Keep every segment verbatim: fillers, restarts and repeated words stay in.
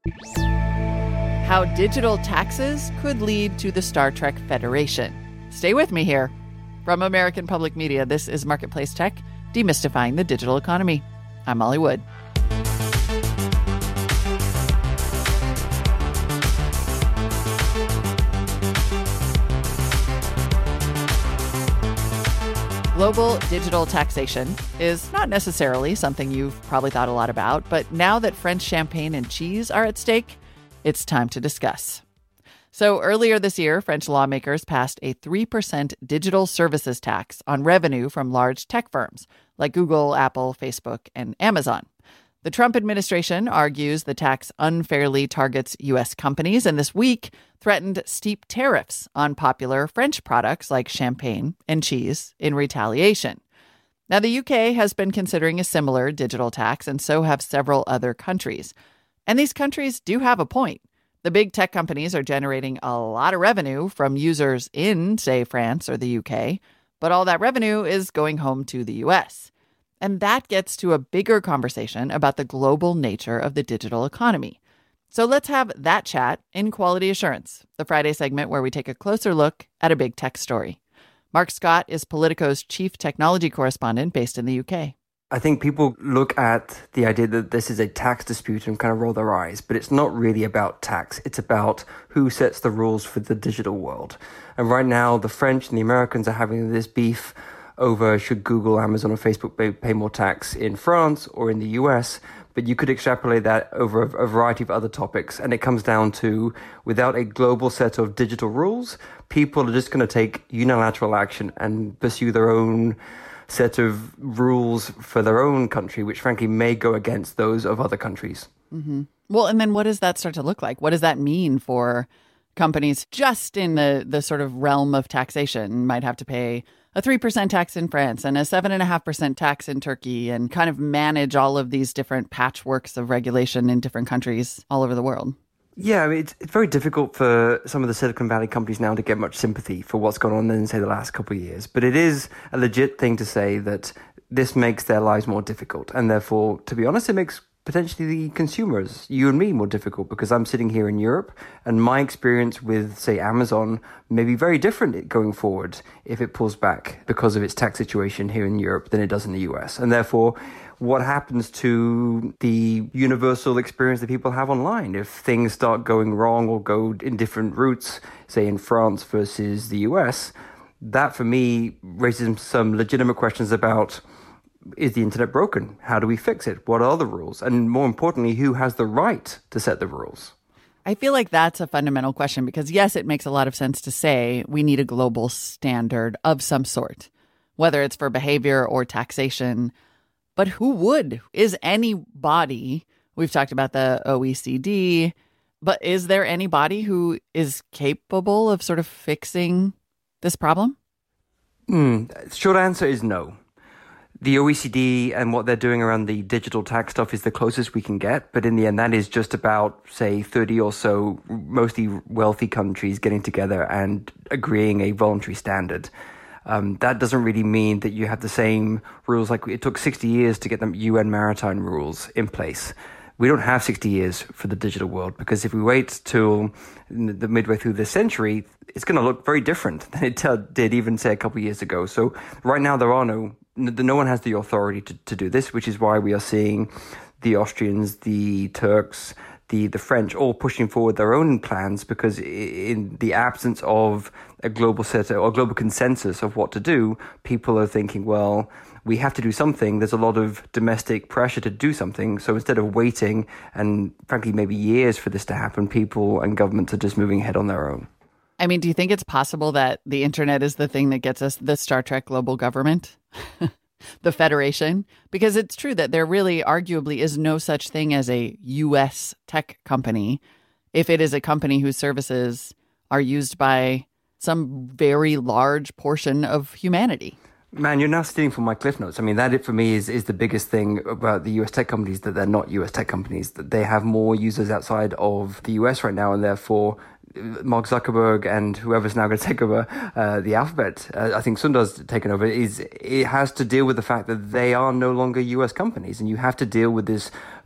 How digital taxes could lead to the Star Trek Federation. Stay with me here. From American Public Media, this is Marketplace Tech, demystifying the digital economy. I'm Molly Wood. Global digital taxation is not necessarily something you've probably thought a lot about, but now that French champagne and cheese are at stake, it's time to discuss. So earlier this year, French lawmakers passed a three percent digital services tax on revenue from large tech firms like Google, Apple, Facebook, and Amazon. The Trump administration argues the tax unfairly targets U S companies, and this week threatened steep tariffs on popular French products like champagne and cheese in retaliation. Now, the U K has been considering a similar digital tax, and so have several other countries. And these countries do have a point. The big tech companies are generating a lot of revenue from users in, say, France or the U K, but all that revenue is going home to the U S. And that gets to a bigger conversation about the global nature of the digital economy. So let's have that chat in Quality Assurance, the Friday segment where we take a closer look at a big tech story. Mark Scott is Politico's chief technology correspondent based in the U K. I think people look at the idea that this is a tax dispute and kind of roll their eyes, but it's not really about tax. It's about who sets the rules for the digital world. And right now, the French and the Americans are having this beef over should Google, Amazon, or Facebook pay, pay more tax in France or in the U S, but you could extrapolate that over a, a variety of other topics. And it comes down to, without a global set of digital rules, people are just going to take unilateral action and pursue their own set of rules for their own country, which frankly may go against those of other countries. Mm-hmm. Well, and then what does that start to look like? What does that mean for companies just in the, the sort of realm of taxation? Might have to pay a three percent tax in France and a seven point five percent tax in Turkey and kind of manage all of these different patchworks of regulation in different countries all over the world. Yeah, I mean, it's, it's very difficult for some of the Silicon Valley companies now to get much sympathy for what's gone on in, say, the last couple of years. But it is a legit thing to say that this makes their lives more difficult. And therefore, to be honest, it makes potentially the consumers, you and me, more difficult, because I'm sitting here in Europe and my experience with, say, Amazon may be very different going forward if it pulls back because of its tax situation here in Europe than it does in the U S. And therefore, what happens to the universal experience that people have online if things start going wrong or go in different routes, say in France versus the U S? That, for me, raises some legitimate questions about, is the internet broken? How do we fix it? What are the rules? And more importantly, who has the right to set the rules? I feel like that's a fundamental question because, yes, it makes a lot of sense to say we need a global standard of some sort, whether it's for behavior or taxation. But who would? Is anybody, we've talked about the O E C D, but is there anybody who is capable of sort of fixing this problem? Mm, short answer is no. The O E C D and what they're doing around the digital tax stuff is the closest we can get. But in the end, that is just about, say, thirty or so mostly wealthy countries getting together and agreeing a voluntary standard. Um, that doesn't really mean that you have the same rules. Like it took sixty years to get the U N maritime rules in place. We don't have sixty years for the digital world, because if we wait till the midway through this century, it's going to look very different than it t- did even, say, a couple of years ago. So right now, there are no, no one has the authority to, to do this, which is why we are seeing the Austrians, the Turks, the, the French all pushing forward their own plans, because in the absence of a global set or global consensus of what to do, people are thinking, well, we have to do something. There's a lot of domestic pressure to do something. So instead of waiting and frankly, maybe years for this to happen, people and governments are just moving ahead on their own. I mean, do you think it's possible that the internet is the thing that gets us the Star Trek global government, the Federation? Because it's true that there really arguably is no such thing as a U S tech company if it is a company whose services are used by some very large portion of humanity. Man, you're now stealing from my Cliff Notes. I mean, that, for me, is, is the biggest thing about the U S tech companies, that they're not U S tech companies, that they have more users outside of the U S right now, and therefore Mark Zuckerberg and whoever's now going to take over uh, the alphabet, uh, I think Sundar's taken over, is it has to deal with the fact that they are no longer U S companies, and you have to deal with this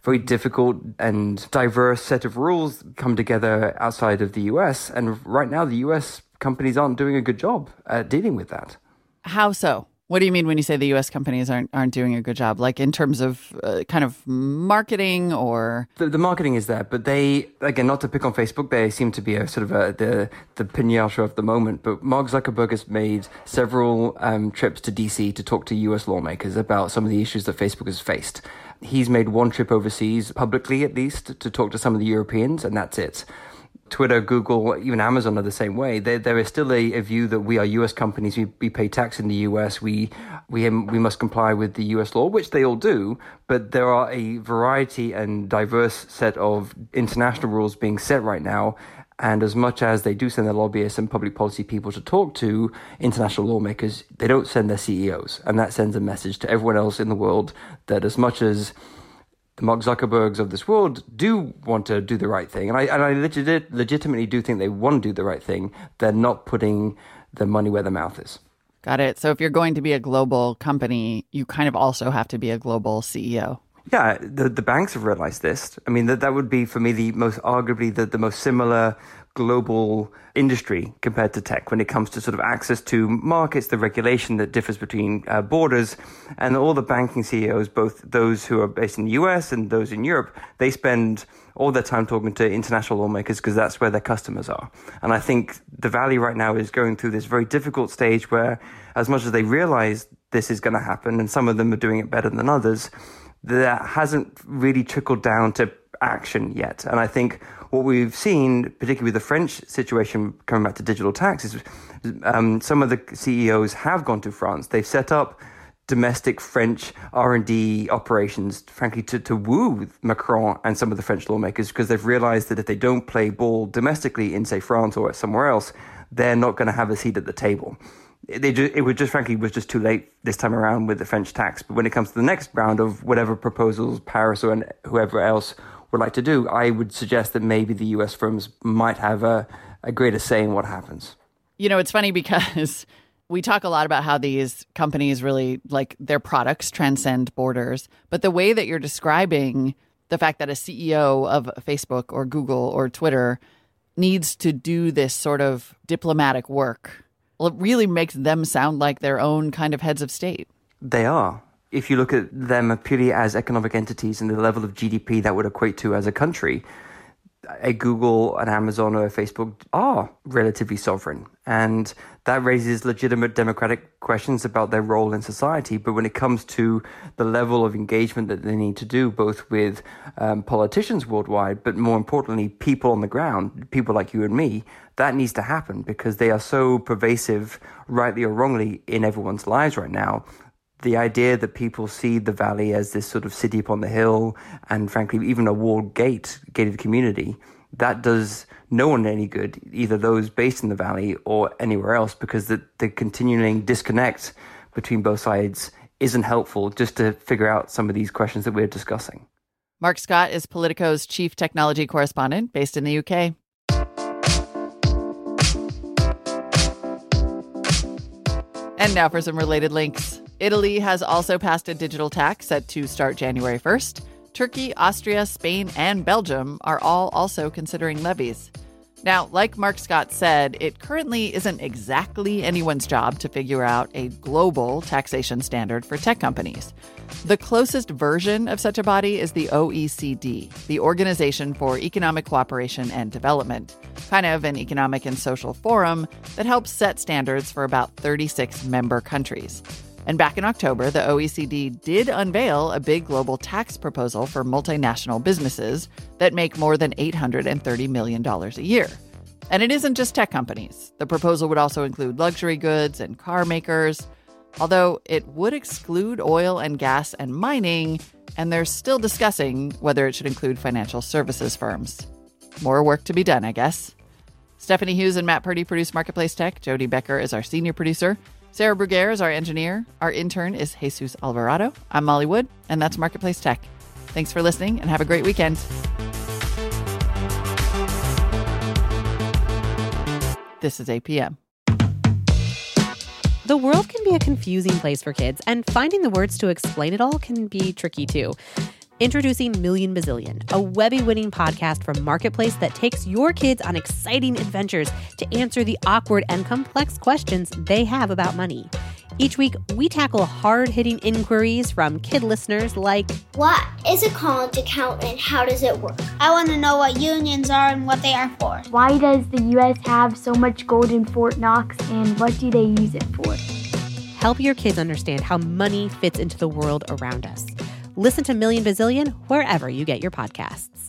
very difficult and diverse set of rules come together outside of the U S. And right now, the U S companies aren't doing a good job at dealing with that. How so? What do you mean when you say the U S companies aren't aren't doing a good job? Like in terms of uh, kind of marketing or? The, the marketing is there, but they, again, not to pick on Facebook, they seem to be a sort of a, the, the pinata of the moment. But Mark Zuckerberg has made several um, trips to D C to talk to U S lawmakers about some of the issues that Facebook has faced. He's made one trip overseas, publicly at least, to talk to some of the Europeans, and that's it. Twitter, Google, even Amazon are the same way. There, there is still a, a view that we are U S companies. We, we pay tax in the U S. We, we, we must comply with the U S law, which they all do. But there are a variety and diverse set of international rules being set right now. And as much as they do send their lobbyists and public policy people to talk to international lawmakers, they don't send their C E Os. And that sends a message to everyone else in the world that as much as the Mark Zuckerbergs of this world do want to do the right thing, and I, and I legit, legitimately do think they want to do the right thing, they're not putting their money where their mouth is. Got it. So if you're going to be a global company, you kind of also have to be a global C E O. Yeah, the, the banks have realized this. I mean, that, that would be, for me, the most arguably the, the most similar global industry compared to tech when it comes to sort of access to markets, the regulation that differs between uh, borders, and all the banking C E Os, both those who are based in the U S and those in Europe, they spend all their time talking to international lawmakers because that's where their customers are. And I think the Valley right now is going through this very difficult stage where, as much as they realize this is going to happen, and some of them are doing it better than others, that hasn't really trickled down to action yet. And I think what we've seen, particularly with the French situation coming back to digital tax, is um, some of the C E Os have gone to France. They've set up domestic French R and D operations, frankly, to, to woo Macron and some of the French lawmakers, because they've realized that if they don't play ball domestically in, say, France or somewhere else, they're not going to have a seat at the table. They just, it was just, frankly, was just too late this time around with the French tax. But when it comes to the next round of whatever proposals Paris or whoever else would like to do, I would suggest that maybe the U S firms might have a, a greater say in what happens. You know, it's funny because we talk a lot about how these companies really, like, their products transcend borders. But the way that you're describing the fact that a C E O of Facebook or Google or Twitter needs to do this sort of diplomatic work, well, it really makes them sound like their own kind of heads of state. They are. If you look at them purely as economic entities and the level of G D P that would equate to as a country, a Google, an Amazon, or a Facebook are relatively sovereign. And that raises legitimate democratic questions about their role in society. But when it comes to the level of engagement that they need to do, both with um, politicians worldwide, but more importantly, people on the ground, people like you and me, that needs to happen because they are so pervasive, rightly or wrongly, in everyone's lives right now. The idea that people see the Valley as this sort of city upon the hill and, frankly, even a walled gate, gated community, that does no one any good, either those based in the Valley or anywhere else, because the, the continuing disconnect between both sides isn't helpful just to figure out some of these questions that we're discussing. Mark Scott is Politico's chief technology correspondent based in the U K. And now for some related links. Italy has also passed a digital tax set to start January first. Turkey, Austria, Spain, and Belgium are all also considering levies. Now, like Mark Scott said, it currently isn't exactly anyone's job to figure out a global taxation standard for tech companies. The closest version of such a body is the O E C D, the Organization for Economic Cooperation and Development, kind of an economic and social forum that helps set standards for about thirty-six member countries. And back in October, the O E C D did unveil a big global tax proposal for multinational businesses that make more than eight hundred thirty million dollars a year. And it isn't just tech companies. The proposal would also include luxury goods and car makers, although it would exclude oil and gas and mining, and they're still discussing whether it should include financial services firms. More work to be done, I guess. Stephanie Hughes and Matt Purdy produce Marketplace Tech. Jody Becker is our senior producer. Sarah Bruguer is our engineer. Our intern is Jesus Alvarado. I'm Molly Wood, and that's Marketplace Tech. Thanks for listening, and have a great weekend. This is A P M. The world can be a confusing place for kids, and finding the words to explain it all can be tricky too. Introducing Million Bazillion, a Webby-winning podcast from Marketplace that takes your kids on exciting adventures to answer the awkward and complex questions they have about money. Each week, we tackle hard-hitting inquiries from kid listeners like, what is a college account and how does it work? I want to know what unions are and what they are for. Why does the U S have so much gold in Fort Knox and what do they use it for? Help your kids understand how money fits into the world around us. Listen to Million Bazillion wherever you get your podcasts.